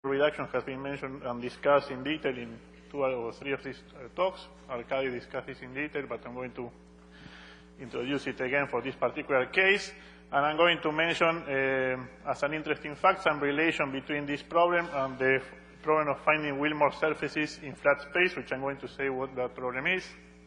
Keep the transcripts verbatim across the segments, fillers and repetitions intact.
reduction has been mentioned and discussed in detail in two or three of these uh, talks. Arkady discussed this in detail, but I'm going to introduce it again for this particular case. And I'm going to mention, uh, as an interesting fact, some relation between this problem and the problem of finding Willmore surfaces in flat space, which I'm going to say what that problem is.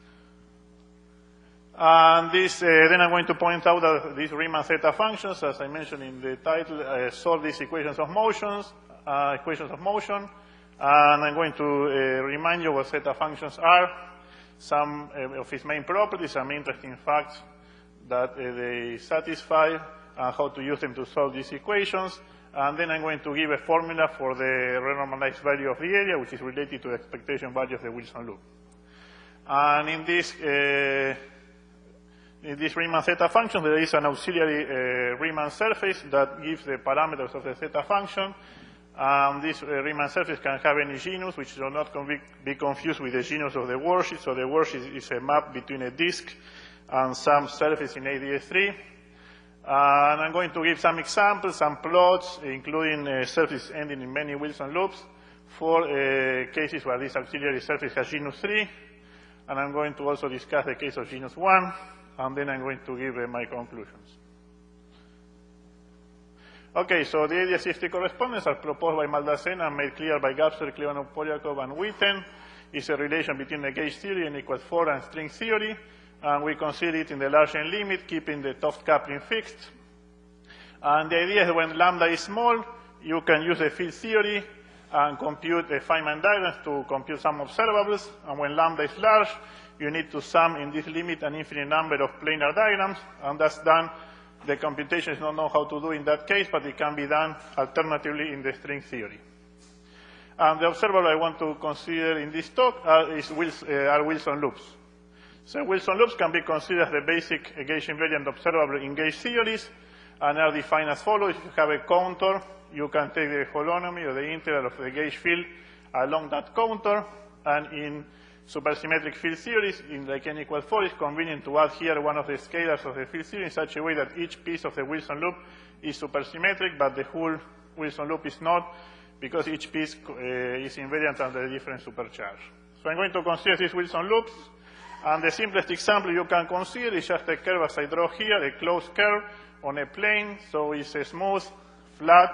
And this, uh, then I'm going to point out that these Riemann zeta functions, as I mentioned in the title, uh, solve these equations of motions, uh, equations of motion. And I'm going to uh, remind you what zeta functions are, some uh, of its main properties, some interesting facts that uh, they satisfy, and how to use them to solve these equations. And then I'm going to give a formula for the renormalized value of the area, which is related to the expectation value of the Wilson loop. And in this, uh, in this Riemann zeta function, there is an auxiliary uh, Riemann surface that gives the parameters of the zeta function. Um, this uh, Riemann surface can have any genus, which will not be confused with the genus of the worldsheet. So the worldsheet is a map between a disk and some surface in A D S three. And I'm going to give some examples, some plots, including uh, surfaces ending in many Wilson loops for uh, cases where this auxiliary surface has genus three. And I'm going to also discuss the case of genus one, and then I'm going to give uh, my conclusions. Okay, so the A D S C correspondence are proposed by Maldacena and made clear by Gapser, Klebanov, Polyakov, and Witten. It's a relation between the gauge theory, n equals four, and string theory. And we consider it in the large n limit, keeping the Toft coupling fixed. And the idea is that when lambda is small, you can use the field theory and compute the Feynman diagrams to compute some observables. And when lambda is large, you need to sum in this limit an infinite number of planar diagrams, and that's done. The computation is not known how to do in that case, but it can be done alternatively in the string theory. And the observable I want to consider in this talk are, is Wilson, uh, are Wilson loops. So Wilson loops can be considered as the basic gauge invariant observable in gauge theories, and are defined as follows. If you have a contour, you can take the holonomy or the integral of the gauge field along that contour, and in supersymmetric field theories, in like n equals four, it's convenient to add here one of the scalars of the field theory in such a way that each piece of the Wilson loop is supersymmetric, but the whole Wilson loop is not, because each piece uh, is invariant under a different supercharge. So I'm going to consider these Wilson loops, and the simplest example you can consider is just a curve as I draw here, a closed curve on a plane, so it's a smooth, flat,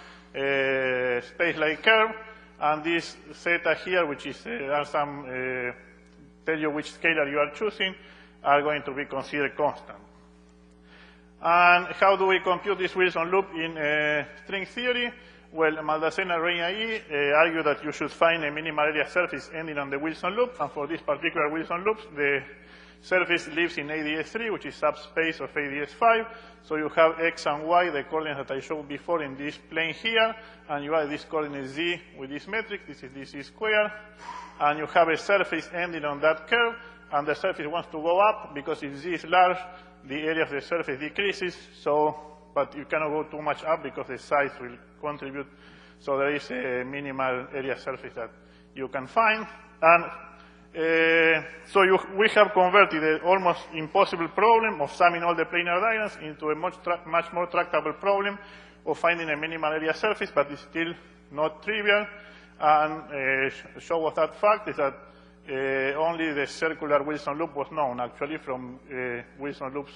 uh, space-like curve. And this zeta here, which is uh, are some uh, tell you which scalar you are choosing, are going to be considered constant. And how do we compute this Wilson loop in uh, string theory? Well, Maldacena, Reina-E uh, argue that you should find a minimal area surface ending on the Wilson loop, and for this particular Wilson loops, the surface lives in A D S three, which is subspace of A D S five. So you have x and y, the coordinates that I showed before, in this plane here, and you add this coordinate z with this metric. This is dc squared. And you have a surface ending on that curve, and the surface wants to go up, because if z is large, the area of the surface decreases. So, but you cannot go too much up because the size will contribute. So there is a minimal area surface that you can find. And Uh, so you, we have converted the almost impossible problem of summing all the planar diagrams into a much, much more tractable problem of finding a minimal area surface, but it's still not trivial. And uh, show of that fact is that uh, only the circular Wilson loop was known, actually, from uh, Wilson loops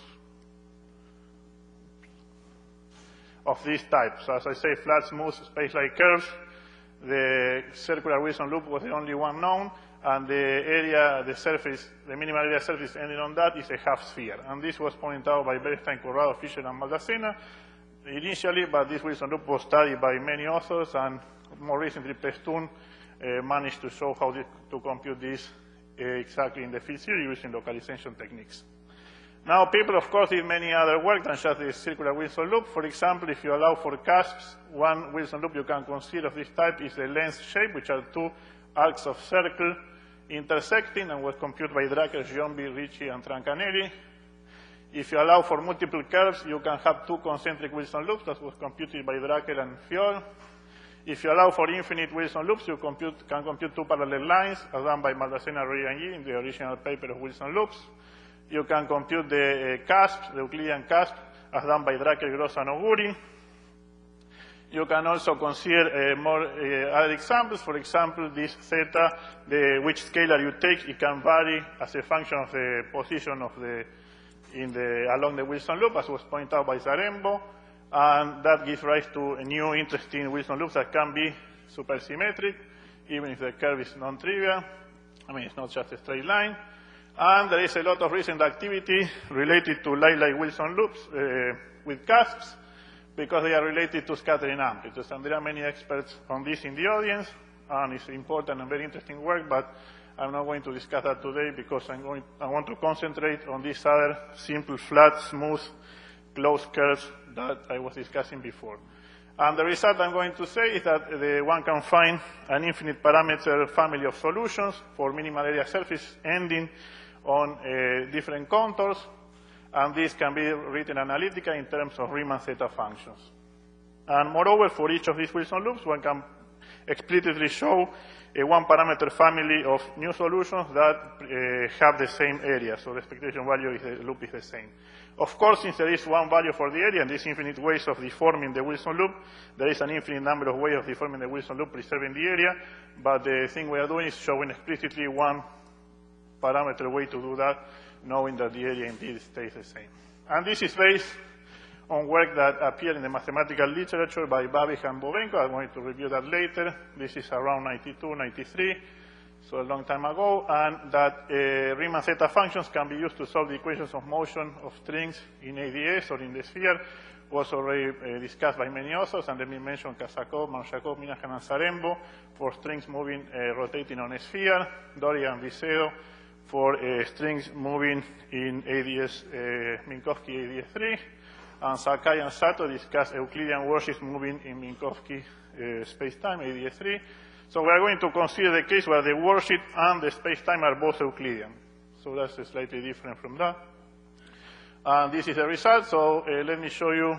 of this type. So as I say, flat, smooth, space-like curves. The circular Wilson loop was the only one known. And the area, the surface, the minimal area surface ending on that is a half sphere. And this was pointed out by Bernstein, Corrado, Fisher, and Maldacena initially, but this Wilson loop was studied by many authors, and more recently, Pestun uh, managed to show how this, to compute this uh, exactly in the field theory using localization techniques. Now, people, of course, did many other work than just the circular Wilson loop. For example, if you allow for cusps, one Wilson loop you can consider of this type is the length shape, which are two arcs of circle intersecting, and was computed by Drucker, Giombi, Ricci, and Trancanelli. If you allow for multiple curves, you can have two concentric Wilson loops. That was computed by Drucker and Fiol. If you allow for infinite Wilson loops, you compute, can compute two parallel lines, as done by Maldacena, Reina-E in the original paper of Wilson loops. You can compute the uh, cusps, the Euclidean cusp, as done by Drucker, Gross, and Oguri. You can also consider uh, more uh, other examples. For example, this theta, the, which scalar you take, it can vary as a function of the position of the, in the, along the Wilson loop, as was pointed out by Zarembo. And that gives rise to new interesting Wilson loops that can be supersymmetric, even if the curve is non-trivial. I mean, it's not just a straight line. And there is a lot of recent activity related to light-like Wilson loops uh, with cusps, because they are related to scattering amplitudes. And there are many experts on this in the audience, and it's important and very interesting work, but I'm not going to discuss that today because I'm going, I want to concentrate on these other simple, flat, smooth, closed curves that I was discussing before. And the result I'm going to say is that the, one can find an infinite parameter family of solutions for minimal area surface ending on uh, different contours. And this can be written analytically in terms of Riemann zeta functions. And moreover, for each of these Wilson loops, one can explicitly show a one-parameter family of new solutions that uh, have the same area. So the expectation value of the loop is the same. Of course, since there is one value for the area and there's infinite ways of deforming the Wilson loop, there is an infinite number of ways of deforming the Wilson loop, preserving the area. But the thing we are doing is showing explicitly one parameter way to do that, knowing that the area indeed stays the same. And this is based on work that appeared in the mathematical literature by Babish and Bovenko. I'm going to review that later. This is around ninety-two, ninety-three, so a long time ago, and that uh, Riemann zeta functions can be used to solve the equations of motion of strings in A D S or in the sphere. Was already uh, discussed by many authors, and let me mention Kazakov, Marshakov, Minahan, and Zarembo for strings moving, uh, rotating on a sphere, Doria and Vicedo for uh, strings moving in A D S, uh, Minkowski A D S three, and Sakai and Sato discuss Euclidean warships moving in Minkowski uh, space-time, A D S three. So we are going to consider the case where the warship and the space-time are both Euclidean. So that's slightly different from that. And this is the result, so uh, let me show you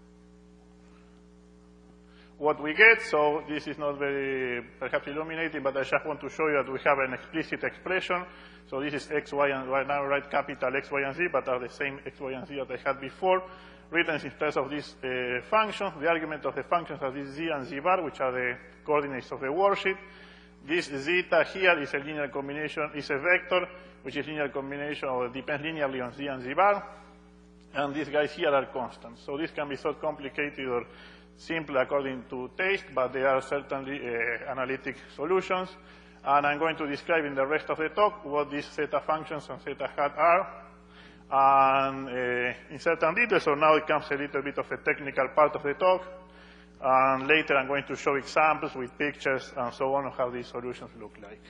what we get. So this is not very perhaps illuminating, but I just want to show you that we have an explicit expression. So this is x, y, and right now I write capital X, Y, and Z, but are the same X, Y, and Z that I had before, written in terms of these uh, functions. The argument of the functions are this Z and Z bar, which are the coordinates of the warship. This zeta here is a linear combination, is a vector, which is linear combination, or depends linearly on Z and Z bar. And these guys here are constants. So this can be thought complicated or simple according to taste, but they are certainly uh, analytic solutions. And I'm going to describe in the rest of the talk what these zeta functions and zeta hat are, and uh, in certain details. So now it comes a little bit of a technical part of the talk. And later I'm going to show examples with pictures and so on of how these solutions look like.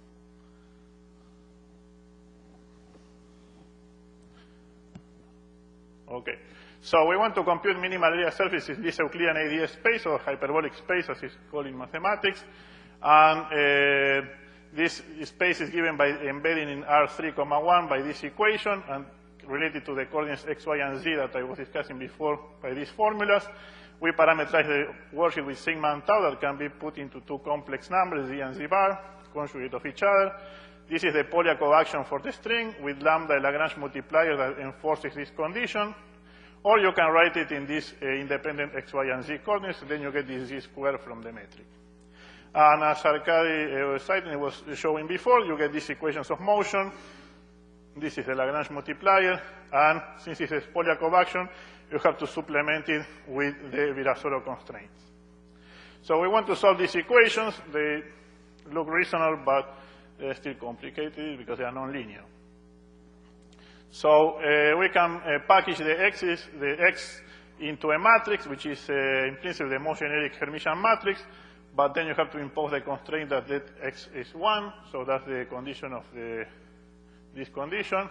Okay. So we want to compute minimal area surfaces in this Euclidean A D S space, or hyperbolic space, as it's called in mathematics. And uh, this space is given by embedding in R three, one by this equation, and related to the coordinates x, y, and z that I was discussing before by these formulas. We parameterize the worksheet with sigma and tau that can be put into two complex numbers, z and z bar, conjugate of each other. This is the Polyakov action for the string with lambda, a Lagrange multiplier that enforces this condition. Or you can write it in these uh, independent x, y, and z coordinates, and then you get this z squared from the metric. And as Arkady uh, cited, was showing before, you get these equations of motion. This is the Lagrange multiplier, and since it's a Polyakov action, you have to supplement it with the Virasoro constraints. So we want to solve these equations. They look reasonable, but they're still complicated because they are nonlinear. So uh, we can uh, package the x's, the x into a matrix, which is uh, in principle the most generic Hermitian matrix, but then you have to impose the constraint that let x is one, so that's the condition of the, this condition.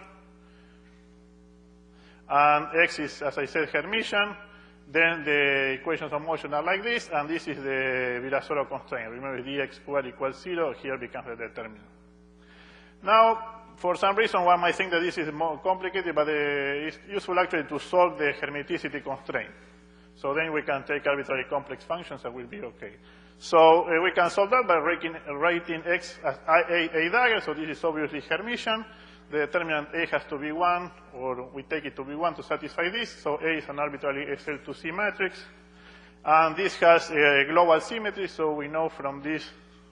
And x is, as I said, Hermitian. Then the equations of motion are like this, and this is the Virasoro constraint. Remember, dx squared equals zero, here becomes the determinant. Now, for some reason, one might think that this is more complicated, but uh, it's useful actually to solve the Hermiticity constraint. So then we can take arbitrary complex functions and we'll be okay. So uh, we can solve that by writing, writing x as a, a dagger, so this is obviously Hermitian. The determinant A has to be one, or we take it to be one to satisfy this. So A is an arbitrary S L two C matrix. And this has a global symmetry, so we know from this,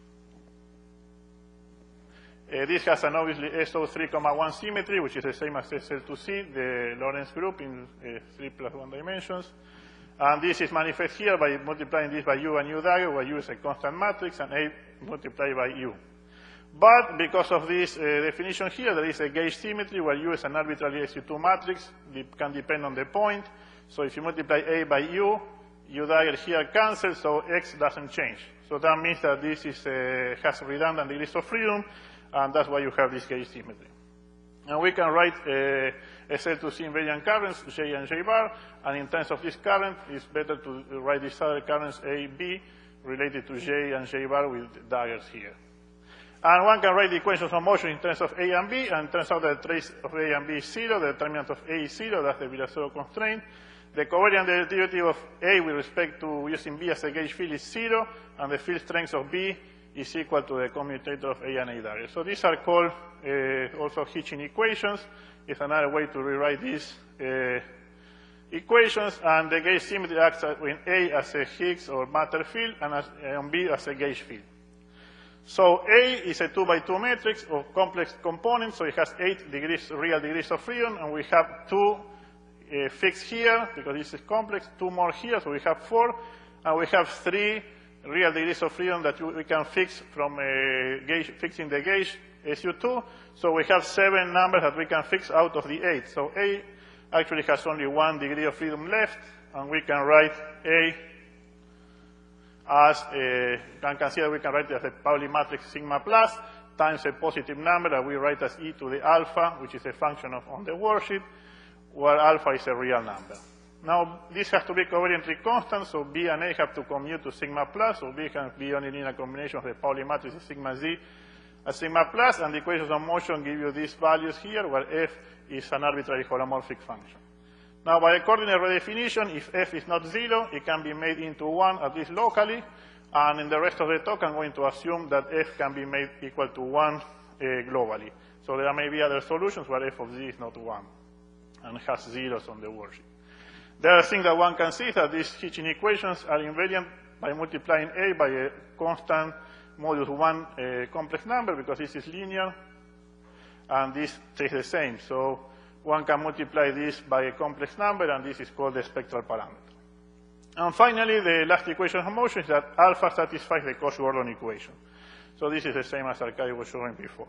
uh, this has an obviously S O three comma one symmetry, which is the same as S L two C, the Lorentz group in uh, three plus one dimensions. And this is manifest here by multiplying this by U and U dagger, where U is a constant matrix and A multiplied by U. But because of this uh, definition here, there is a gauge symmetry where U is an arbitrarily S U two matrix. It can depend on the point. So if you multiply A by U, U dagger here cancels, so X doesn't change. So that means that this is, uh, has redundant degrees of freedom, and that's why you have this gauge symmetry. And we can write uh, S L two C invariant currents, J and J bar, and in terms of this current, it's better to write these other currents A, B, related to J and J bar with daggers here. And one can write the equations of motion in terms of A and B, and it turns out that the trace of A and B is zero, the determinant of A is zero, that's the Virasoro constraint. The covariant derivative of A with respect to using B as a gauge field is zero, and the field strength of B is equal to the commutator of A and A dagger. So these are called uh, also Hitchin equations. It's another way to rewrite these uh, equations, and the gauge symmetry acts in A as a Higgs or matter field, and as, on B as a gauge field. So A is a two by two matrix of complex components, so it has eight degrees, real degrees of freedom, and we have two uh, fixed here, because this is complex, two more here, so we have four, and we have three real degrees of freedom that we can fix from uh, gauge, fixing the gauge S U two. So we have seven numbers that we can fix out of the eight. So A actually has only one degree of freedom left, and we can write A as a, can consider we can write it as a Pauli matrix sigma plus times a positive number that we write as e to the alpha, which is a function of on the worksheet, where alpha is a real number. Now, this has to be covariantly constant, so B and A have to commute to sigma plus, so B can be only linear combination of the Pauli matrix sigma z as sigma plus, and the equations of motion give you these values here, where F is an arbitrary holomorphic function. Now, by a coordinate redefinition, if F is not zero, it can be made into one, at least locally, and in the rest of the talk, I'm going to assume that F can be made equal to one uh, globally. So there may be other solutions where F of z is not one, and has zeros on the worksheet. The other thing that one can see is that these Hitchin equations are invariant by multiplying A by a constant modulus one uh, complex number, because this is linear, and this stays the same. So one can multiply this by a complex number, and this is called the spectral parameter. And finally, the last equation of motion is that alpha satisfies the Cauchy-Gordon equation. So this is the same as Arkady was showing before.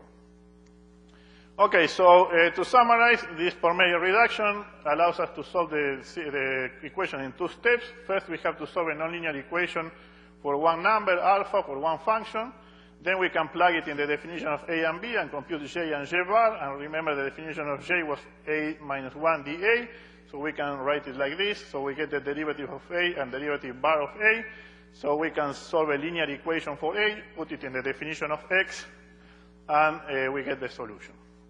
Okay, so uh, to summarize, this Pormélier reduction allows us to solve the, the equation in two steps. First, we have to solve a nonlinear equation for one number, alpha, for one function. Then we can plug it in the definition of A and B and compute J and J bar. And remember, the definition of J was A minus one dA. So we can write it like this. So we get the derivative of A and derivative bar of A. So we can solve a linear equation for A, put it in the definition of X, and uh, we get the solution.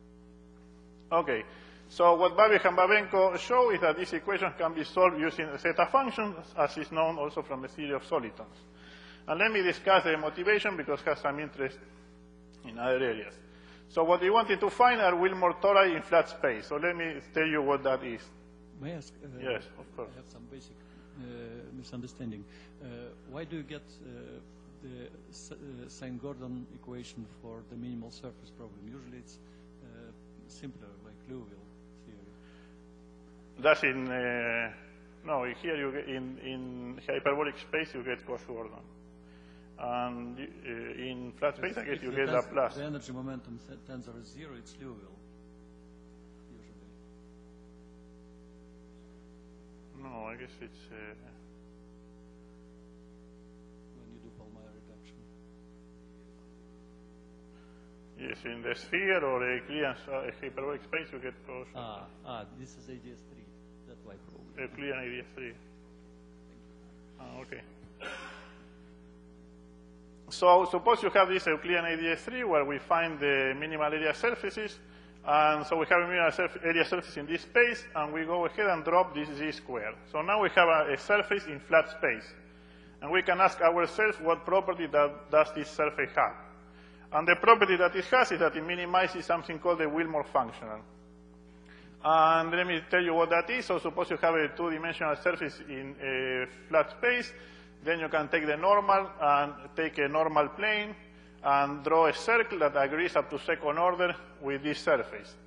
Okay, so what Babiš and Babenko show is that these equations can be solved using zeta functions, as is known also from the theory of solitons. And let me discuss the motivation, because it has some interest in other areas. So what we wanted to find are Wilmore tori in flat space. So let me tell you what that is. May I ask? Uh, yes, of course. I have some basic uh, misunderstanding. Uh, why do you get uh, the uh, Sine-Gordon equation for the minimal surface problem? Usually it's uh, simpler, like Liouville theory. That's in, uh, no, here you get, in, in hyperbolic space you get Cauchy-Gordon. And uh, in flat space, I guess you get Laplace. The energy momentum tensor is zero, it's Liouville, usually. No, I guess it's... Uh, when you do Pormélier reduction. Yes, in the sphere or a Euclidean uh, hyperbolic space, you get Cauchy. Ah, ah, this is A D S three. That's why probably. Euclidean A D S three. Ah, okay. So suppose you have this Euclidean A D S three where we find the minimal area surfaces. And so we have a minimal surf area surface in this space, and we go ahead and drop this z squared. So now we have a, a surface in flat space. And we can ask ourselves what property that does this surface have. And the property that it has is that it minimizes something called the Wilmore functional. And let me tell you what that is. So suppose you have a two-dimensional surface in a flat space. Then you can take the normal and take a normal plane and draw a circle that agrees up to second order with this surface.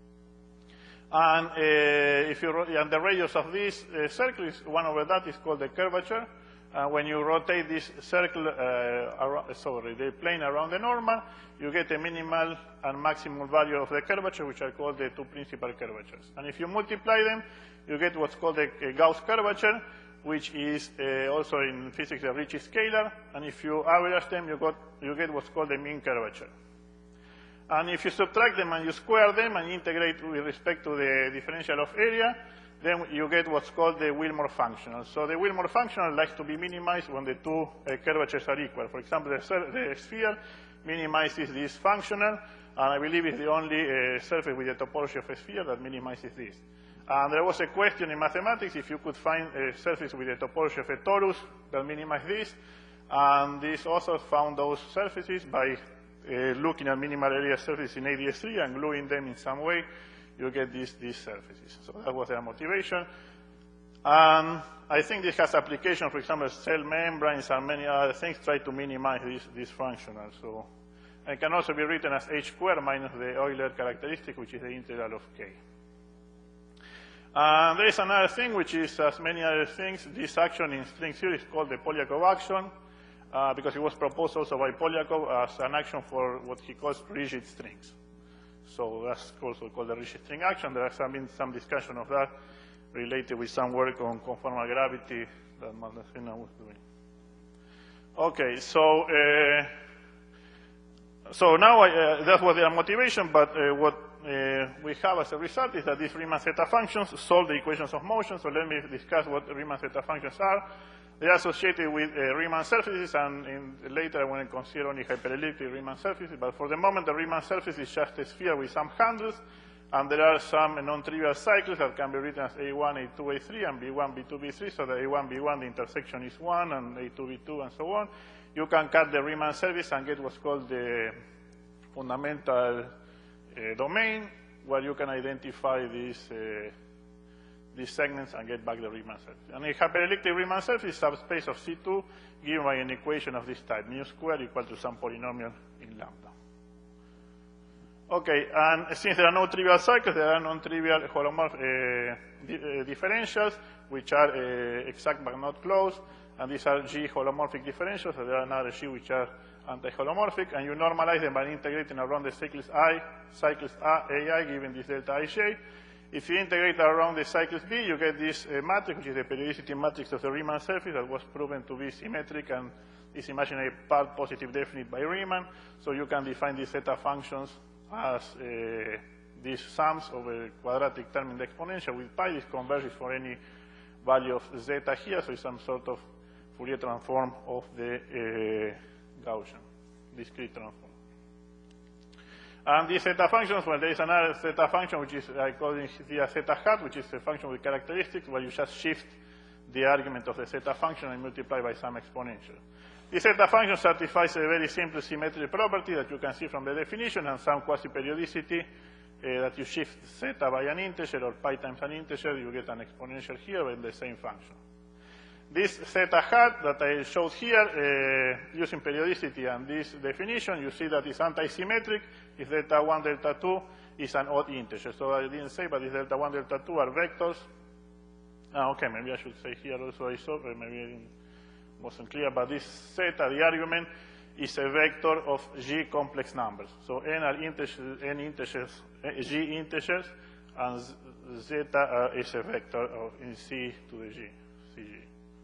And, uh, if you, and the radius of this uh, circle is one over that is called the curvature. And when you rotate this circle, uh, around, sorry, the plane around the normal, you get a minimal and maximum value of the curvature, which are called the two principal curvatures. And if you multiply them, you get what's called a, a Gauss curvature, which is uh, also in physics a Ricci scalar. And if you average them, you, got, you get what's called the mean curvature. And if you subtract them and you square them and integrate with respect to the differential of area, then you get what's called the Wilmore functional. So the Wilmore functional likes to be minimized when the two uh, curvatures are equal. For example, the, the sphere minimizes this functional, and I believe it's the only uh, surface with the topology of a sphere that minimizes this. And there was a question in mathematics if you could find a surface with the topology of a torus that minimizes this. And these authors found those surfaces by uh, looking at minimal area surfaces in A D S three and gluing them in some way. You get these, these surfaces. So that was their motivation. And I think this has application, for example, cell membranes and many other things try to minimize this, this functional. So it can also be written as h squared minus the Euler characteristic, which is the integral of k. And there is another thing, which is, as many other things, this action in string theory is called the Polyakov action, uh, because it was proposed also by Polyakov as an action for what he calls rigid strings. So that's also called the rigid string action. There has been some discussion of that related with some work on conformal gravity that Maldacena was doing. Okay, so uh, so now I, uh, that was their motivation, but uh, what uh, we have as a result is that these Riemann zeta functions solve the equations of motion. So let me discuss what Riemann zeta functions are. They are associated with uh, Riemann surfaces, and in, later I want to consider only hyperelliptic Riemann surfaces. But for the moment, the Riemann surface is just a sphere with some handles, and there are some non-trivial cycles that can be written as A one, A two, A three, and B one, B two, B three. So the A one, B one, the intersection is one, and A two, B two, and so on. You can cut the Riemann surface and get what's called the fundamental uh, domain, where you can identify these, uh, these segments and get back the Riemann surface. And a hyperelliptic Riemann surface is subspace of C two given by an equation of this type, mu squared equal to some polynomial in lambda. Okay, and since there are no trivial cycles, there are non-trivial holomorph uh, di uh, differentials, which are uh, exact but not closed, and these are G holomorphic differentials, so there are another G which are anti-holomorphic, and you normalize them by integrating around the cyclist I, cyclist A I, given this delta Ij. If you integrate around the cyclist B, you get this uh, matrix, which is the periodicity matrix of the Riemann surface that was proven to be symmetric and is imaginary part positive definite by Riemann. So you can define these zeta functions as uh, these sums of a quadratic term in the exponential with pi. This converges for any value of zeta here, so it's some sort of Fourier transform of the uh, Gaussian, discrete transform. And these zeta functions, well, there is another zeta function, which is, I call it here zeta hat, which is a function with characteristics, where you just shift the argument of the zeta function and multiply by some exponential. This zeta function satisfies a very simple symmetry property that you can see from the definition, and some quasi-periodicity uh, that you shift zeta by an integer or pi times an integer, you get an exponential here in the same function. This zeta hat that I showed here, uh, using periodicity and this definition, you see that it's anti-symmetric if delta one, delta two is an odd integer. So I didn't say, but this delta one, delta two are vectors. Ah, okay, maybe I should say here also I saw, maybe it wasn't clear, but this zeta, the argument, is a vector of G complex numbers. So n are integers, n integers, G integers, and zeta uh, is a vector of in C to the G, C G.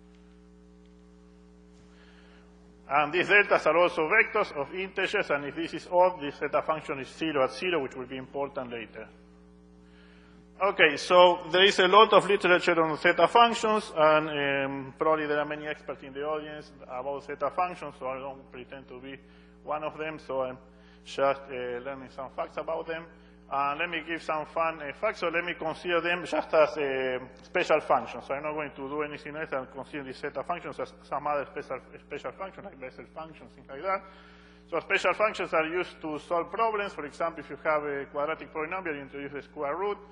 And these deltas are also vectors of integers, and if this is odd, this zeta function is zero at zero, which will be important later. Okay, so there is a lot of literature on zeta functions, and um, probably there are many experts in the audience about zeta functions, so I don't pretend to be one of them, so I'm just uh, learning some facts about them. And let me give some fun uh, facts, so let me consider them just as uh, special functions. So I'm not going to do anything else than consider these zeta functions as some other special, special functions, like Bessel functions, things like that. So special functions are used to solve problems. For example, if you have a quadratic polynomial, you introduce the square root.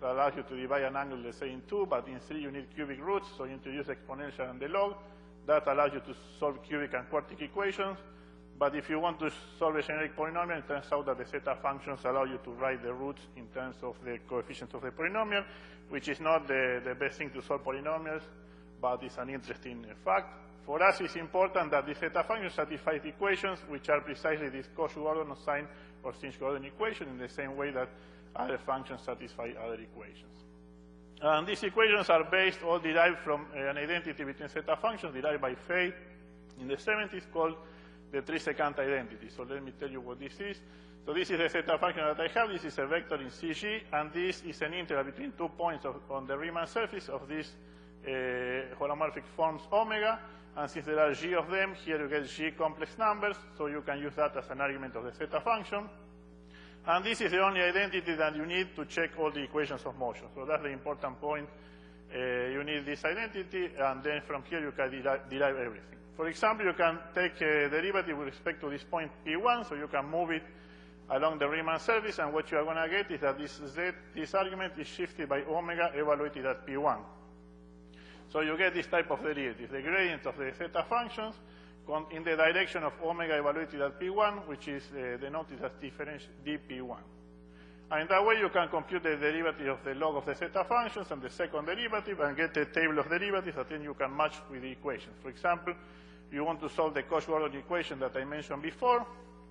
that allows you to divide an angle, let's say, in two, but in three you need cubic roots, so you introduce exponential and the log. That allows you to solve cubic and quartic equations. But if you want to solve a generic polynomial, it turns out that the zeta functions allow you to write the roots in terms of the coefficients of the polynomial, which is not the, the best thing to solve polynomials, but it's an interesting fact. For us, it's important that the zeta function satisfies the equations, which are precisely this Cauchy-Gordon or sine or Sinh-Gordon equation, in the same way that other functions satisfy other equations. And these equations are based, all derived from an identity between zeta functions derived by Fay in the seventies, called the three-secant identity. So let me tell you what this is. So this is the zeta function that I have. This is a vector in C G, and this is an integral between two points of, on the Riemann surface of these uh, holomorphic forms omega. And since there are G of them, here you get G complex numbers, so you can use that as an argument of the zeta function. And this is the only identity that you need to check all the equations of motion. So that's the important point. Uh, you need this identity, and then from here you can derive, derive everything. For example, you can take a derivative with respect to this point P one, so you can move it along the Riemann surface, and what you are going to get is that this Z, this argument is shifted by omega evaluated at P one. So you get this type of derivative, the gradient of the zeta functions in the direction of omega evaluated at P one, which is uh, denoted as differential d P one. And in that way, you can compute the derivative of the log of the zeta functions and the second derivative and get a table of derivatives that then you can match with the equations. For example, you want to solve the Cauchy-Gordon equation that I mentioned before.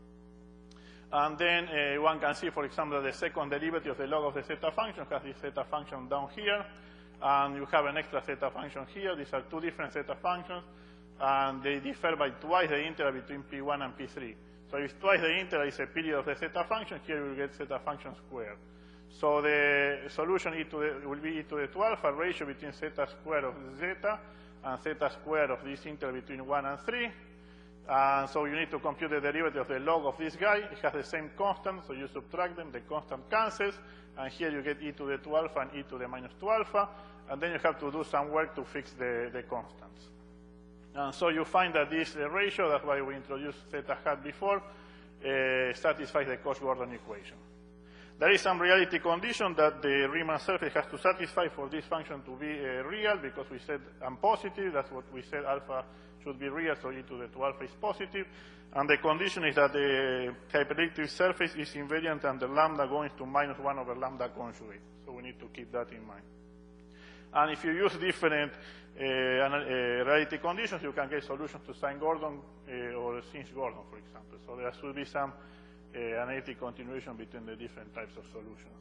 And then uh, one can see, for example, that the second derivative of the log of the zeta function has this zeta function down here. And you have an extra zeta function here. These are two different zeta functions. And they differ by twice the integral between P one and P three. So if twice the integral is a period of the zeta function, here you will get zeta function squared. So the solution e to the, will be e to the two alpha ratio between zeta squared of zeta and zeta squared of this integral between one and three. And so you need to compute the derivative of the log of this guy. It has the same constant, so you subtract them, the constant cancels, and here you get e to the two alpha and e to the minus two alpha, and then you have to do some work to fix the, the constants. And so you find that this uh, ratio, that's why we introduced zeta hat before, uh, satisfies the Cauchy-Gordon equation. There is some reality condition that the Riemann surface has to satisfy for this function to be uh, real, because we said I'm positive, that's what we said, alpha should be real, so e to the two alpha is positive. And the condition is that the hyperelliptic surface is invariant under lambda going to minus one over lambda conjugate. So we need to keep that in mind. And if you use different uh, uh, reality conditions, you can get solutions to Sinh-Gordon uh, or Sinh-Gordon, for example. So there should be some uh, analytic continuation between the different types of solutions.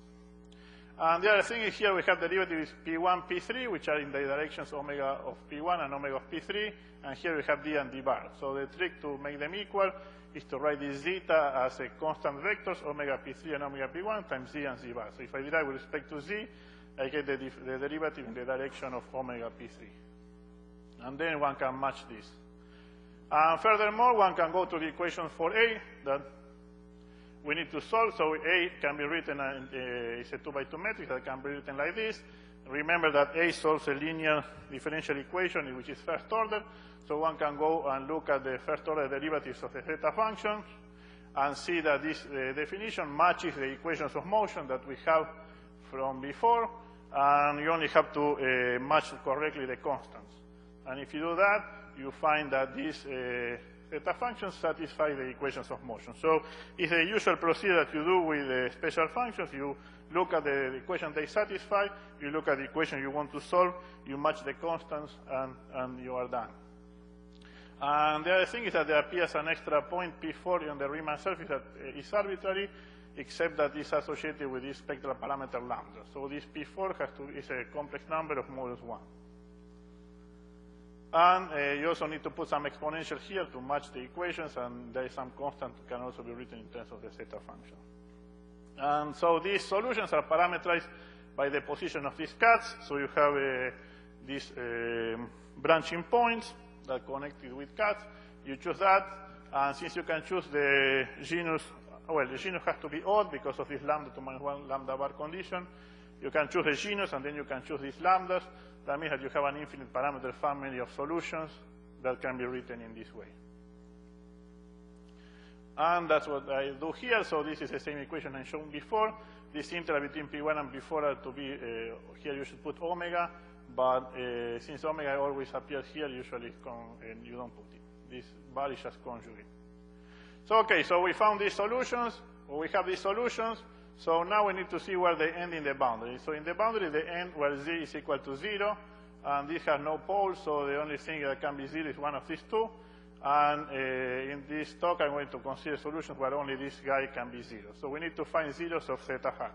And the other thing is here we have derivatives P one, P three, which are in the directions omega of P one and omega of P three. And here we have d and d bar. So the trick to make them equal is to write this zeta as a constant vectors, omega P three and omega P one times z and z bar. So if I derive with respect to z, I get the, the derivative in the direction of omega P three. And then one can match this. And furthermore, one can go to the equation for A that we need to solve. So A can be written, uh, it's a two by two matrix that can be written like this. Remember that A solves a linear differential equation, which is first order. So one can go and look at the first order derivatives of the zeta function and see that this uh, definition matches the equations of motion that we have from before. And you only have to uh, match correctly the constants. And if you do that, you find that these uh, zeta functions satisfy the equations of motion. So it's the usual procedure that you do with the special functions. You look at the equation they satisfy, you look at the equation you want to solve, you match the constants, and, and you are done. And the other thing is that there appears an extra point P four on the Riemann surface that is arbitrary, except that it's associated with this spectral parameter lambda. So this P four has to, is a complex number of modulus one. And uh, you also need to put some exponential here to match the equations, and there is some constant that can also be written in terms of the zeta function. And so these solutions are parameterized by the position of these cuts. So you have uh, these uh, branching points that connected with cuts. You choose that, and since you can choose the genus, well, the genus has to be odd because of this lambda to minus one lambda bar condition. You can choose the genus, and then you can choose these lambdas. That means that you have an infinite parameter family of solutions that can be written in this way. And that's what I do here. So this is the same equation I shown before. This interval between P one and P four are to be, uh, here you should put omega, but uh, since omega always appears here, usually con and you don't put it. This value is just conjugate. So okay, so we found these solutions, or we have these solutions. So now we need to see where they end in the boundary. So in the boundary, they end where z is equal to zero, and this has no poles, so the only thing that can be zero is one of these two. And uh, in this talk, I'm going to consider solutions where only this guy can be zero. So we need to find zeros of theta hat.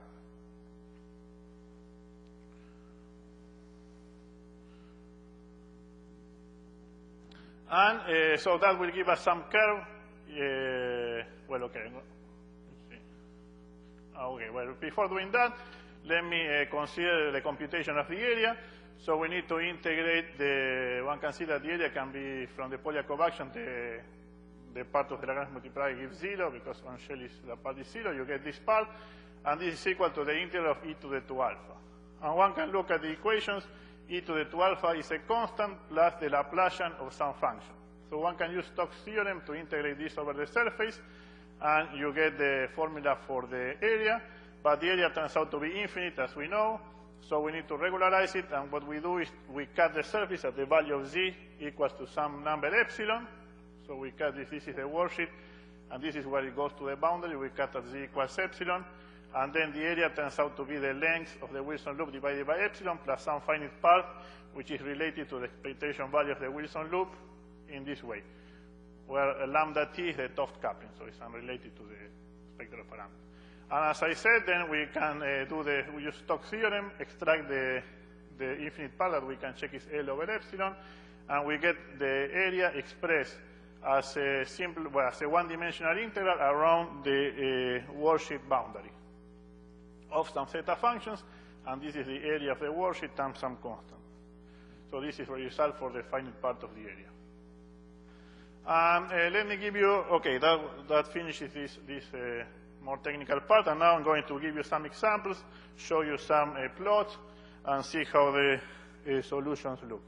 And uh, so that will give us some curve. Uh, well, okay. Let's see. Okay, well, before doing that, let me uh, consider the computation of the area. So we need to integrate the, one can see that the area can be from the Polyakov action, the, the part of the Lagrange multiplier gives zero, because on shell is, the part is zero, you get this part, and this is equal to the integral of e to the two alpha. And one can look at the equations, e to the two alpha is a constant plus the Laplacian of some function. So one can use Stokes' theorem to integrate this over the surface, and you get the formula for the area, but the area turns out to be infinite, as we know. So we need to regularize it, and what we do is we cut the surface at the value of z equals to some number epsilon. So we cut this, this is the worksheet, and this is where it goes to the boundary. We cut at z equals epsilon, and then the area turns out to be the length of the Wilson loop divided by epsilon plus some finite part, which is related to the expectation value of the Wilson loop in this way, where lambda t is the Toft coupling, so it's unrelated to the spectral parameter. And as I said, then we can uh, do the, we use Stokes' theorem, extract the, the infinite part that we can check is L over epsilon, and we get the area expressed as a simple, well, as a one-dimensional integral around the uh, worksheet boundary of some theta functions, and this is the area of the worksheet times some constant. So this is where you solve for the finite part of the area. And uh, let me give you, okay, that, that finishes this, this uh, more technical part, and now I'm going to give you some examples, show you some uh, plots, and see how the uh, solutions look.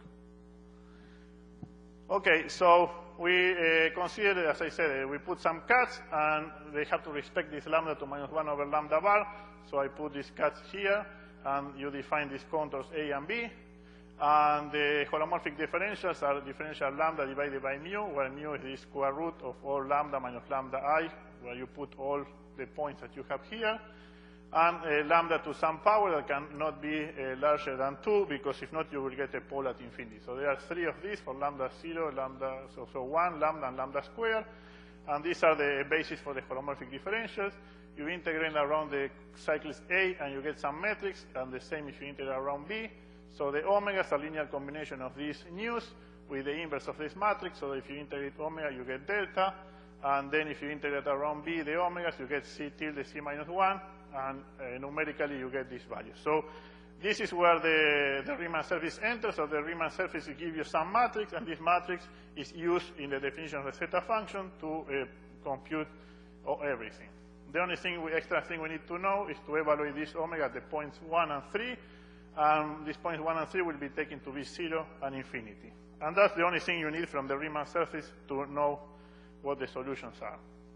Okay, so we uh, consider, as I said, uh, we put some cuts, and they have to respect this lambda to minus one over lambda bar, so I put these cuts here, and you define these contours A and B, and the holomorphic differentials are differential lambda divided by mu, where mu is the square root of all lambda minus lambda I, where you put all the points that you have here, and uh, lambda to some power that cannot be uh, larger than two, because if not, you will get a pole at infinity. So there are three of these for lambda zero, lambda, so, so one, lambda, and lambda squared, and these are the basis for the holomorphic differentials. You integrate around the cyclist A, and you get some metrics, and the same if you integrate around B. So the omega is a linear combination of these nus with the inverse of this matrix, so if you integrate omega, you get delta. And then if you integrate around B, the omegas, you get C tilde C minus one, and uh, numerically you get this value. So this is where the, the Riemann surface enters. So the Riemann surface will give you some matrix, and this matrix is used in the definition of the theta function to uh, compute oh, everything. The only thing we, extra thing we need to know is to evaluate this omega at the points one and three, and these points one and three will be taken to be zero and infinity. And that's the only thing you need from the Riemann surface to know what the solutions are.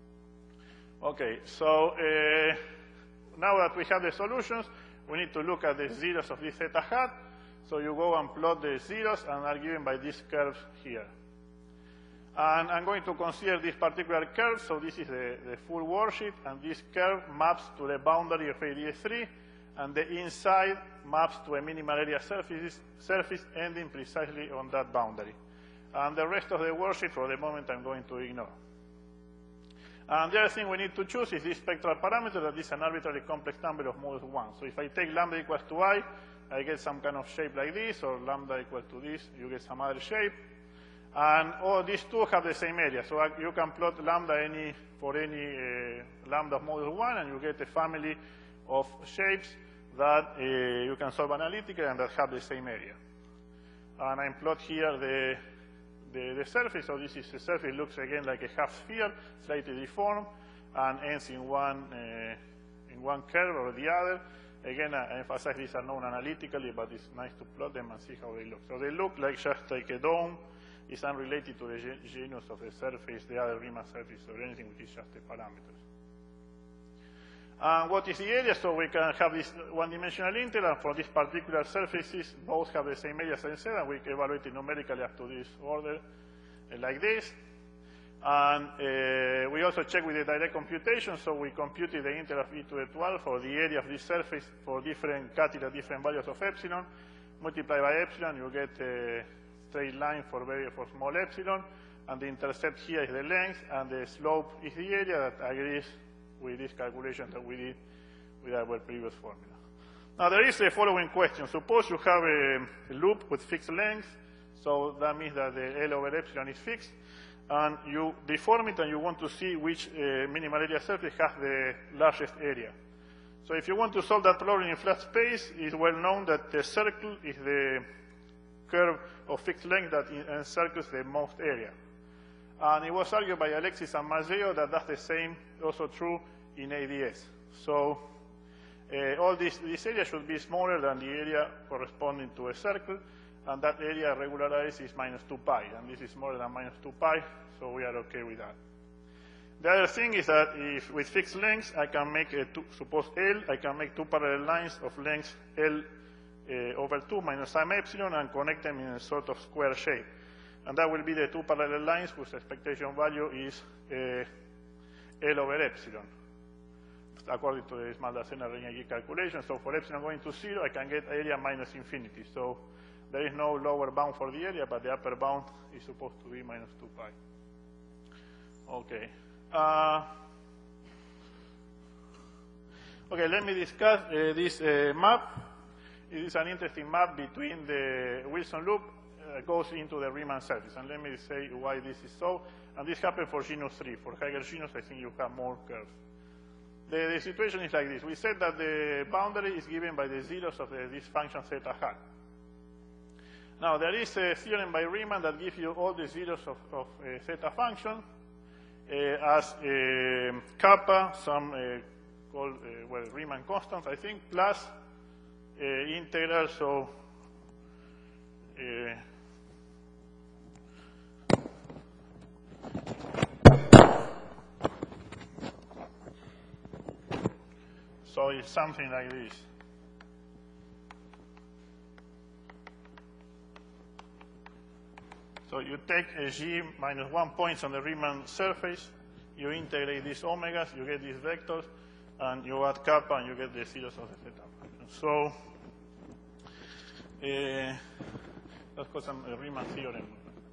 Okay, so uh, now that we have the solutions, we need to look at the zeros of this theta hat. So you go and plot the zeros, and are given by these curves here. And I'm going to consider this particular curve. So this is the, the full worksheet, and this curve maps to the boundary of A D S three, and the inside maps to a minimal area surface, surface ending precisely on that boundary. And the rest of the worksheet, for the moment, I'm going to ignore. And the other thing we need to choose is this spectral parameter that is an arbitrary complex number of modulus one. So if I take lambda equals to I, I get some kind of shape like this, or lambda equal to this, you get some other shape. And all these two have the same area. So you can plot lambda any, for any uh, lambda of modulus one, and you get a family of shapes that uh, you can solve analytically and that have the same area. And I plot here the The, the surface, so this is the surface, looks again like a half sphere, slightly deformed, and ends in one uh, in one curve or the other. Again, I emphasize these are known analytically, but it's nice to plot them and see how they look. So they look like just like a dome is unrelated to the genus of the surface, the other Riemann surface, or anything which is just the parameters. And what is the area? So we can have this one-dimensional integral for these particular surfaces. Both have the same area as I said, and we evaluate it numerically up to this order, uh, like this. And uh, we also check with the direct computation, so we computed the integral of e to the twelve for the area of this surface for different cut at different values of epsilon. Multiply by epsilon, you get a straight line for very for small epsilon, and the intercept here is the length, and the slope is the area that agrees with this calculation that we did with our previous formula. Now there is a following question. Suppose you have a, a loop with fixed length, so that means that the L over epsilon is fixed, and you deform it and you want to see which uh, minimal area surface has the largest area. So if you want to solve that problem in flat space, it's well known that the circle is the curve of fixed length that encircles the most area. And it was argued by Alexis and Maggio that that's the same, also true in A D S. So uh, all this, this area should be smaller than the area corresponding to a circle, and that area regularized is minus two pi, and this is smaller than minus two pi, so we are okay with that. The other thing is that if with fixed lengths, I can make, a two, suppose L, I can make two parallel lines of length L uh, over two minus some epsilon and connect them in a sort of square shape. And that will be the two parallel lines whose expectation value is uh, L over epsilon, according to the Small-Darsena-Reinecke calculation. So for epsilon going to zero, I can get area minus infinity. So there is no lower bound for the area, but the upper bound is supposed to be minus two pi. Okay. Uh, okay, let me discuss uh, this uh, map. It is an interesting map between the Wilson loop uh, goes into the Riemann surface. And let me say why this is so. And this happened for genus three. For higher genus, I think you have more curves. The, the situation is like this. We said that the boundary is given by the zeros of the, this function theta hat. Now, there is a theorem by Riemann that gives you all the zeros of, of a theta function uh, as uh, kappa, some uh, called, uh, well, Riemann constants, I think, plus uh, integral, so uh, so it's something like this. So you take a G minus one points on the Riemann surface, you integrate these omegas, you get these vectors, and you add kappa, and you get the zeros of the theta function. So uh, that's called some uh, Riemann theorem.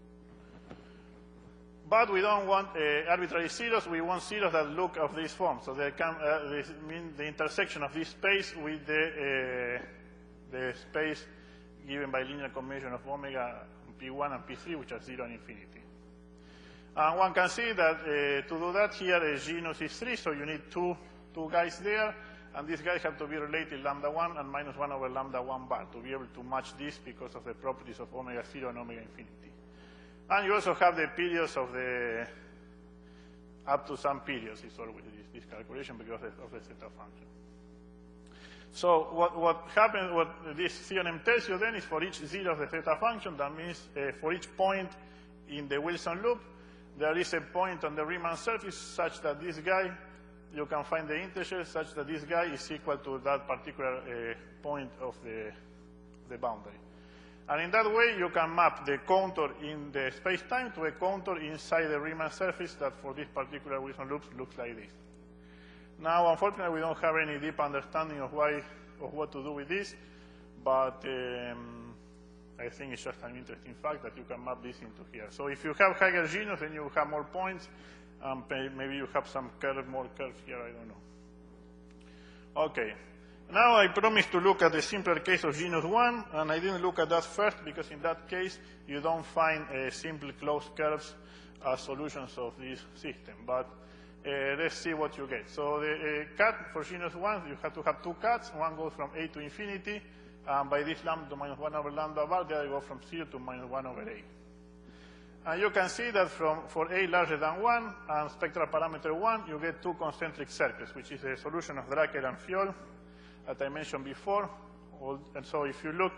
But we don't want uh, arbitrary zeros. We want zeros that look of this form. So they can uh, this mean the intersection of this space with the uh, the space given by linear combination of omega P one and P three, which are zero and infinity. And one can see that uh, to do that, here the genus is three, so you need two, two guys there, and these guys have to be related lambda one and minus one over lambda one bar to be able to match this because of the properties of omega zero and omega infinity. And you also have the periods of the, up to some periods is always this, this calculation because of the theta function. So what, what happens, what this theorem tells you then is for each zero of the theta function, that means uh, for each point in the Wilson loop, there is a point on the Riemann surface such that this guy, you can find the integer such that this guy is equal to that particular uh, point of the, the boundary. And in that way, you can map the contour in the space-time to a contour inside the Riemann surface that for this particular Wilson loop looks like this. Now, unfortunately, we don't have any deep understanding of why, of what to do with this, but um, I think it's just an interesting fact that you can map this into here. So if you have higher genus, then you have more points, um, maybe you have some curve, more curves here, I don't know. Okay. Now I promised to look at the simpler case of genus one, and I didn't look at that first because in that case, you don't find uh, simple closed curves as solutions of this system. But Uh, let's see what you get. So the uh, cut for genus one, you have to have two cuts. One goes from A to infinity, and by this lambda to minus one over lambda bar, the other go from zero to minus one over A. And you can see that from, for A larger than one and spectral parameter one, you get two concentric circles, which is a solution of Dracker and Fioll that I mentioned before. And so if you look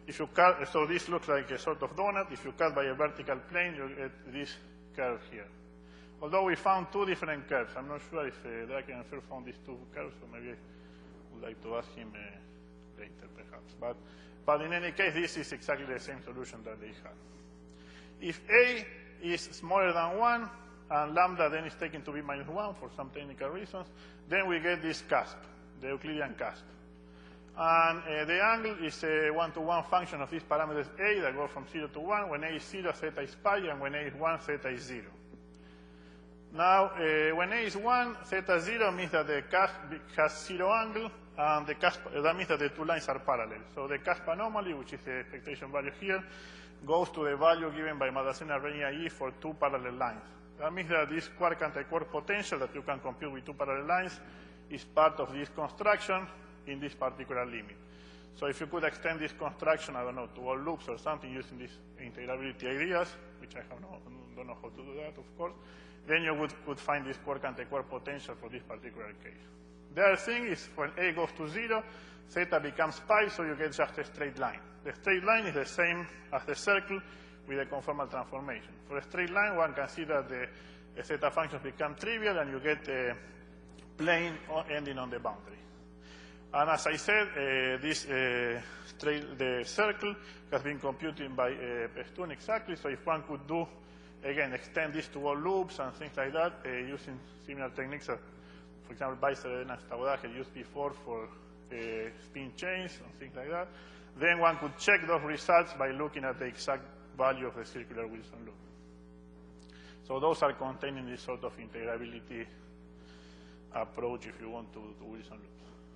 if you cut, so this looks like a sort of donut. If you cut by a vertical plane, you get this curve here. Although we found two different curves. I'm not sure if uh, Drakenhofer found these two curves, so maybe I would like to ask him uh, later, perhaps. But, but in any case, this is exactly the same solution that they had. If A is smaller than one, and lambda then is taken to be minus one for some technical reasons, then we get this cusp, the Euclidean cusp. And uh, the angle is a one-to-one function of these parameters A that go from zero to one. When A is zero, theta is pi, and when A is one, theta is zero. Now, uh, when A is one, theta zero means that the cusp has zero angle, and the cusp, that means that the two lines are parallel. So the cusp anomaly, which is the expectation value here, goes to the value given by Madassena-Arrhenius E for two parallel lines. That means that this quark anti-quark potential that you can compute with two parallel lines is part of this construction in this particular limit. So if you could extend this construction, I don't know, to all loops or something using these integrability ideas, which I have no, don't know how to do that, of course, then you would, could find this quark anti-quark potential for this particular case. The other thing is when A goes to zero, theta becomes pi, so you get just a straight line. The straight line is the same as the circle with a conformal transformation. For a straight line, one can see that the, the theta functions become trivial, and you get a plane ending on the boundary. And as I said, uh, this uh, straight, the circle has been computed by uh, Pestun exactly, so if one could do, again, extend this to all loops and things like that, uh, using similar techniques that, for example, Weisser and Stauda had used before for uh, spin chains and things like that, then one could check those results by looking at the exact value of the circular Wilson loop. So those are contained in this sort of integrability approach, if you want, to, to Wilson loops.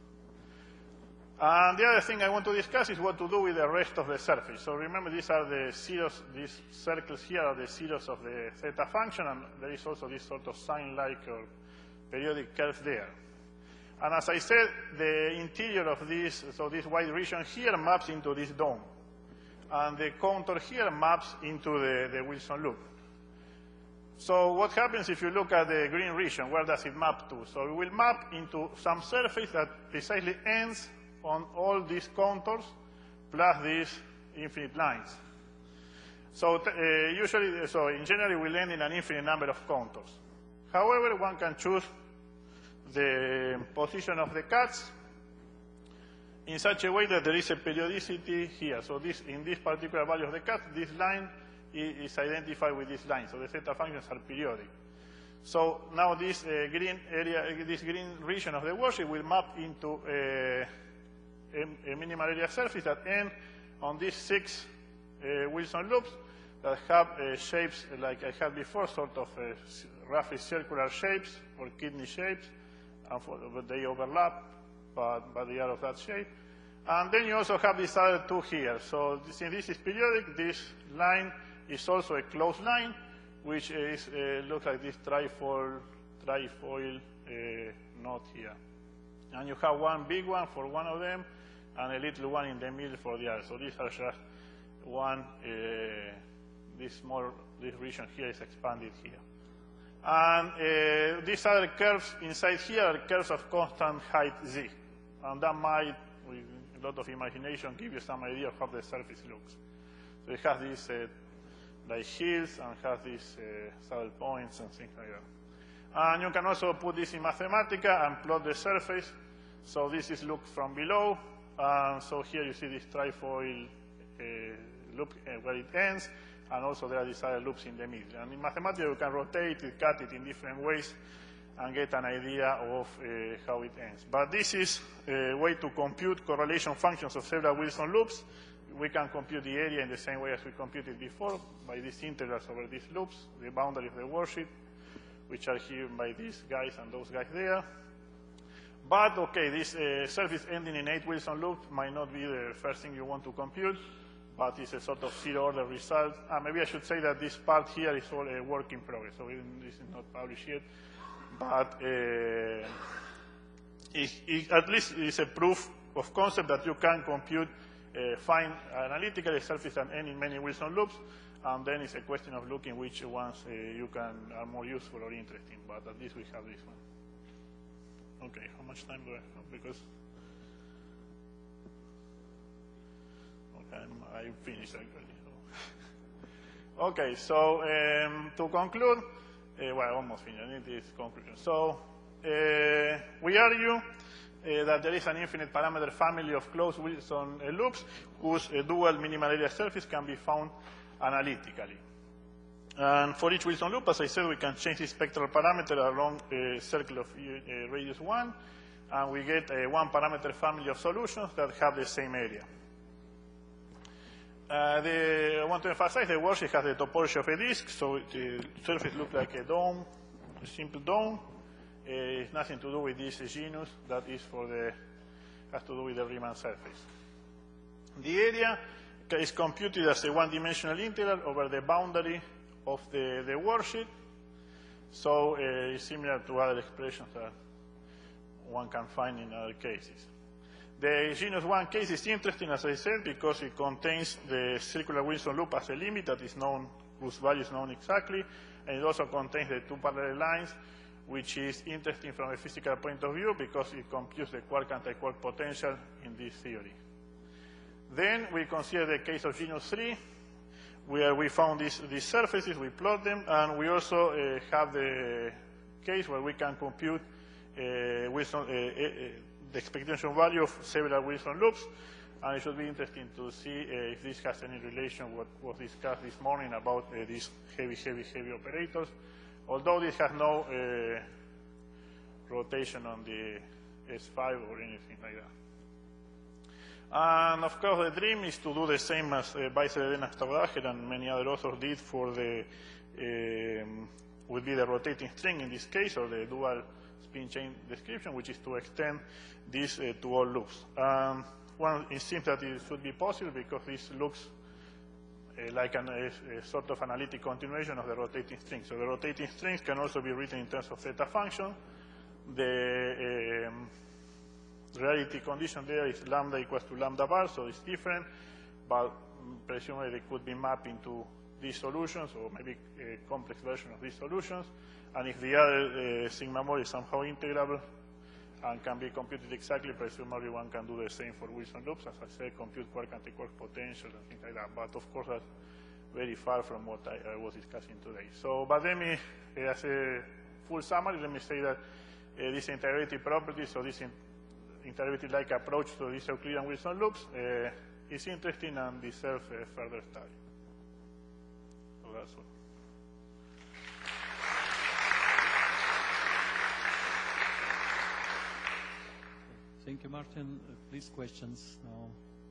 And the other thing I want to discuss is what to do with the rest of the surface. So remember, these are the zeros, these circles here are the zeros of the theta function, and there is also this sort of sine-like or periodic curve there. And as I said, the interior of this, so this white region here maps into this dome. And the contour here maps into the, the Wilson loop. So what happens if you look at the green region? Where does it map to? So it will map into some surface that precisely ends on all these contours plus these infinite lines. So uh, usually, so in general, it will end in an infinite number of contours. However, one can choose the position of the cuts in such a way that there is a periodicity here. So this, in this particular value of the cut, this line is identified with this line. So the theta functions are periodic. So now this uh, green area, this green region of the worship will map into a, a, a minimal area surface that end on these six uh, Wilson loops that have uh, shapes like I had before, sort of uh, roughly circular shapes or kidney shapes, and for, but they overlap, but, but they are of that shape. And then you also have these other two here. So since this is periodic, this line is also a closed line, which is uh, looks like this trifoil, trifoil uh, knot here. And you have one big one for one of them, and a little one in the middle for the other. So these are just one, uh, this small, this region here is expanded here. And uh, these other curves inside here are curves of constant height z. And that might, with a lot of imagination, give you some idea of how the surface looks. So it has these uh, like hills and has these uh, saddle points and things like that. And you can also put this in Mathematica and plot the surface. So this is looked from below. And so here you see this trifoil uh, loop uh, where it ends. And also there are these other loops in the middle. And in Mathematica you can rotate it, cut it in different ways, and get an idea of uh, how it ends. But this is a way to compute correlation functions of several Wilson loops. We can compute the area in the same way as we computed before by these integrals over these loops, the boundary of the worship, which are here by these guys and those guys there. But, okay, this uh, surface ending in eight Wilson loops might not be the first thing you want to compute, but it's a sort of zero-order result. And maybe I should say that this part here is all a work in progress, so this is not published yet. But uh, it, it, at least it's a proof of concept that you can compute, uh, find analytically a surface that ends in many Wilson loops, and then it's a question of looking which ones uh, you can are more useful or interesting. But at least we have this one. Okay, how much time do I have? Because I'm, I finished actually. So. Okay, so um, to conclude, uh, well, almost finished. I need this conclusion. So uh, we argue uh, that there is an infinite parameter family of closed Wilson uh, loops whose uh, dual minimal area surface can be found analytically. And for each Wilson loop, as I said, we can change the spectral parameter along a circle of uh, radius one, and we get a one parameter family of solutions that have the same area. Uh, the, I want to emphasize the worksheet has the topology of a disk, so the surface looks like a dome, a simple dome. Uh, it's nothing to do with this genus. That is for the, has to do with the Riemann surface. The area is computed as a one-dimensional integral over the boundary of the, the worksheet. So uh, it's similar to other expressions that one can find in other cases. The genus one case is interesting, as I said, because it contains the circular Wilson loop as a limit that is known, whose value is known exactly, and it also contains the two parallel lines, which is interesting from a physical point of view because it computes the quark-antiquark potential in this theory. Then we consider the case of genus three, where we found these, these surfaces, we plot them, and we also uh, have the case where we can compute uh, Wilson, uh, uh, the expectation value of several Wilson loops, and it should be interesting to see uh, if this has any relation with what was discussed this morning about uh, these heavy, heavy, heavy operators, although this has no uh, rotation on the S five or anything like that. And of course, the dream is to do the same as uh, Weisser, Staudacher, and many other authors did for the, um, would be the rotating string in this case, or the dual spin chain description, which is to extend this uh, to all loops. Um, one, it seems that it should be possible because this looks uh, like an, a, a sort of analytic continuation of the rotating string. So the rotating strings can also be written in terms of theta function. The um, reality condition there is lambda equals to lambda bar, so it's different, but presumably they could be mapped into these solutions, or maybe a complex version of these solutions. And if the other uh, sigma mod is somehow integrable and can be computed exactly, presumably one can do the same for Wilson loops, as I said, compute quark-antiquark potential and things like that. But of course, that's very far from what I, I was discussing today. So, but let me, uh, as a full summary, let me say that uh, these integrative properties, so this in integrative-like approach to these Euclidean Wilson loops uh, is interesting and deserves uh, further study. So that's all. Thank you, Martin. Uh, please, questions now.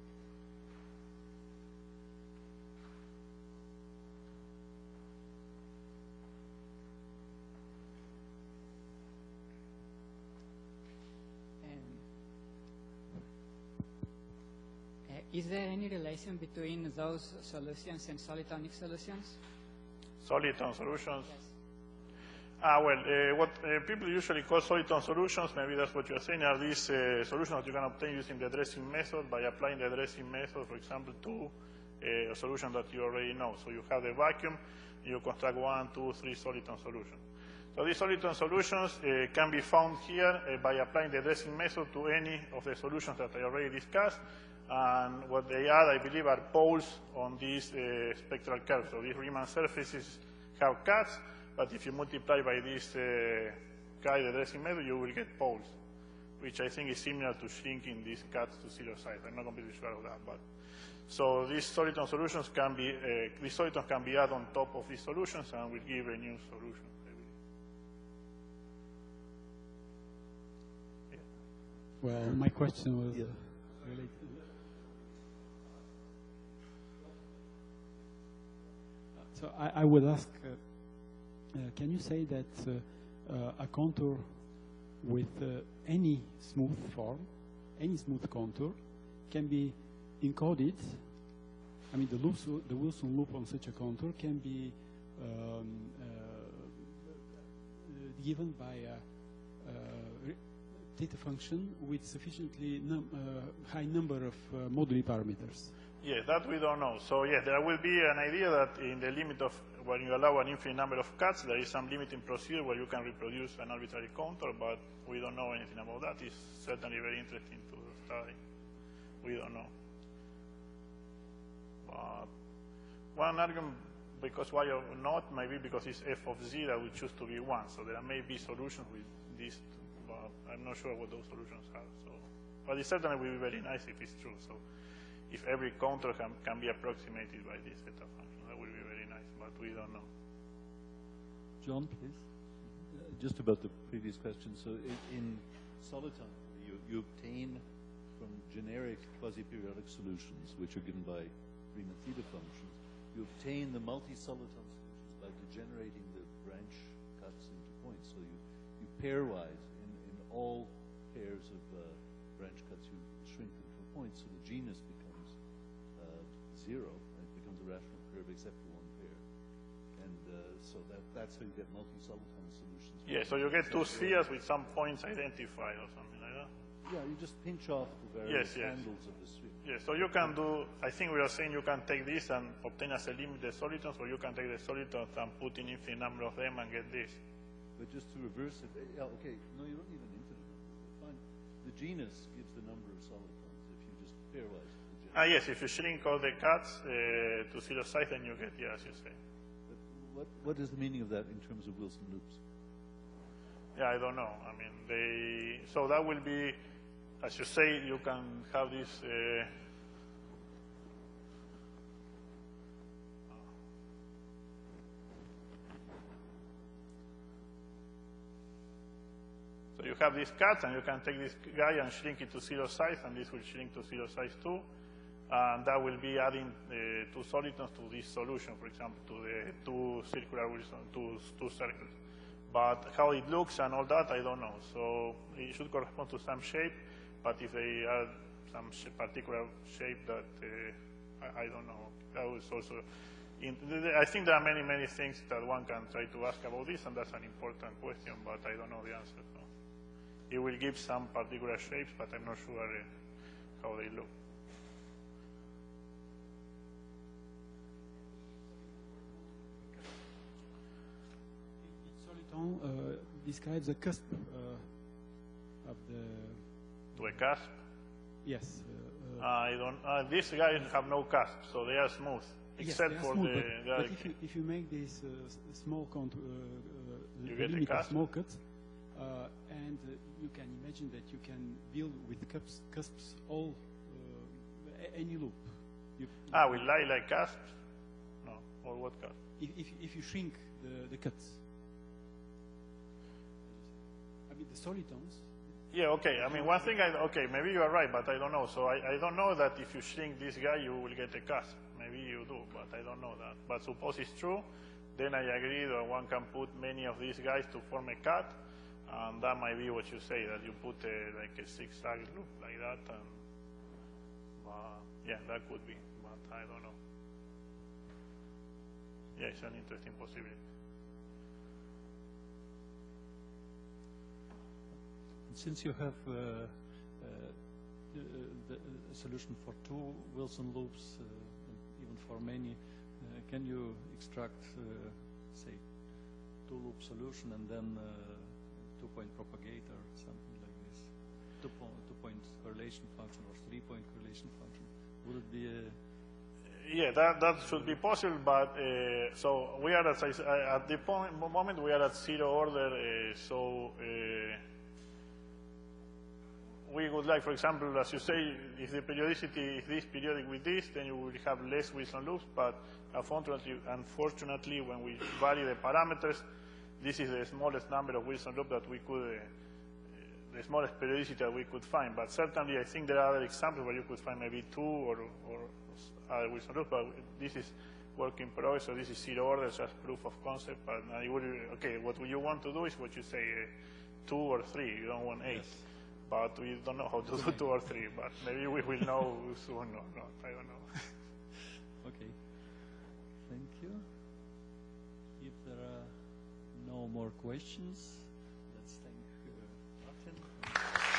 Is there any relation between those solutions and solitonic solutions? Soliton solutions? Yes. Ah, well, uh, what uh, people usually call soliton solutions, maybe that's what you're saying, are these uh, solutions that you can obtain using the dressing method by applying the dressing method, for example, to uh, a solution that you already know. So you have the vacuum, you construct one, two, three soliton solutions. So these soliton solutions uh, can be found here uh, by applying the dressing method to any of the solutions that I already discussed. And what they add, I believe, are poles on these uh, spectral curves. So these Riemann surfaces have cuts, but if you multiply by this uh, guy, the dressing method, you will get poles, which I think is similar to shrinking these cuts to zero size. I'm not completely sure of that, but so these soliton solutions can be uh, these solitons can be added on top of these solutions and will give a new solution. Yeah. Well, my question was yeah. uh, related. So I, I would ask, uh, uh, can you say that uh, uh, a contour with uh, any smooth form, any smooth contour, can be encoded? I mean, the, loops, the Wilson loop on such a contour can be um, uh, given by a, a theta function with sufficiently num uh, high number of uh, moduli parameters. Yes, that we don't know. So yes, there will be an idea that in the limit of when you allow an infinite number of cuts, there is some limiting procedure where you can reproduce an arbitrary contour, but we don't know anything about that. It's certainly very interesting to study. We don't know. But one argument because why or not, maybe because it's f of z that we choose to be one. So there may be solutions with this, but I'm not sure what those solutions are. So, but it certainly will be very nice if it's true. So if every contour can, can be approximated by this theta function, that would be very nice, but we don't know. John, please. Uh, just about the previous question. So in, in soliton, you, you obtain from generic quasi-periodic solutions, which are given by Riemann theta functions, you obtain the multi-soliton solutions by degenerating the branch cuts into points. So you, you pairwise, in, in all pairs of uh, branch cuts, you shrink them to a point, so the genus becomes uh, zero, and it becomes a rational curve except for one pair. And uh, so that, that's how you get multi-soliton solutions. Yeah, so you get two spheres with some points identified or something like that. Yeah, you just pinch off the various Yes, yes. handles of the sphere. Yeah, so you can do, I think we are saying you can take this and obtain as a limit the solitons, or you can take the solitons and put in infinite number of them and get this. But just to reverse it, uh, yeah, okay, no, you don't need an infinite number. Fine. The genus gives the number of solitons if you just pairwise the genus. Ah, yes, if you shrink all the cuts uh, to zero size, then you get, yeah, as you say. But what, what is the meaning of that in terms of Wilson loops? Yeah, I don't know. I mean, they, so that will be, as you say, you can have this, uh, so you have these cuts, and you can take this guy and shrink it to zero size, and this will shrink to zero size too, and that will be adding uh, two solitons to this solution, for example, to the two circular Wilson, two, two circles. But how it looks and all that, I don't know. So it should correspond to some shape, but if they add some sh particular shape that uh, I, I don't know, that was also. In, I think there are many, many things that one can try to ask about this, and that's an important question, but I don't know the answer. So it will give some particular shapes, but I'm not sure uh, how they look. Soliton uh, describes a cusp uh, of the. To a cusp? Yes. Uh, uh, I don't. Uh, these guys have no cusp, so they are smooth, except yes, for smooth, the. But, the but if you if you make this uh, small contour, uh, uh, You the get a limit of cusp? small cuts, uh, and uh, you can imagine that you can build with cusps, cusps all uh, a- any loop. You, Ah, with lilac cusps? No, or what cusp? if, if if you shrink the the cuts, I mean the solitons. Yeah, okay. I mean, one thing, I, okay, maybe you are right, but I don't know. So I, I don't know that if you shrink this guy, you will get a cusp. Maybe you do, but I don't know that. But suppose it's true, then I agree that one can put many of these guys to form a cut, and that might be what you say, that you put a, like a zigzag loop like that, and uh, yeah, that could be, but I don't know. Yeah, it's an interesting possibility. Since you have uh, uh, the, the solution for two Wilson loops, uh, and even for many, uh, can you extract, uh, say, two-loop solution and then uh, two-point propagator, something like this? Two-point two-point correlation function or three-point correlation function? Would it be a... Yeah, that, that should be possible, but uh, so we are at, at the point, moment we are at zero order, uh, so uh, we would like, for example, as you say, if the periodicity is this periodic with this, then you will have less Wilson loops, but unfortunately, unfortunately when we vary the parameters, this is the smallest number of Wilson loops that we could, uh, the smallest periodicity that we could find. But certainly I think there are other examples where you could find maybe two or, or other Wilson loops, but this is work in progress, so this is zero order, just proof of concept. But I would, okay, what you want to do is what you say, uh, two or three, you don't want eight. Yes. But we don't know how to do two or three, but maybe we will know soon or not, I don't know. Okay, thank you. If there are no more questions, let's thank uh,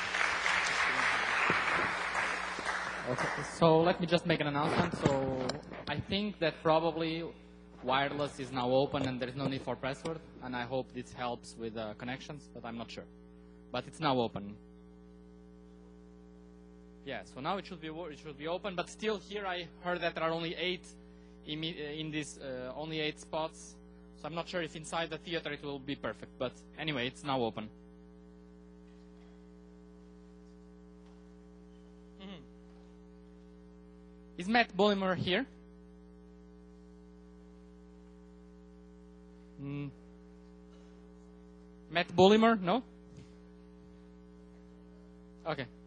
Martin. Okay, so let me just make an announcement. So I think that probably wireless is now open and there is no need for password, and I hope this helps with uh, connections, but I'm not sure. But it's now open. Yeah, so now it should be wo- it should be open, but still here I heard that there are only eight in, in this uh, only eight spots. So I'm not sure if inside the theater it will be perfect, but anyway, it's now open. Mm-hmm. Is Matt Bullimer here? Mm. Matt Bullimer? No? Okay.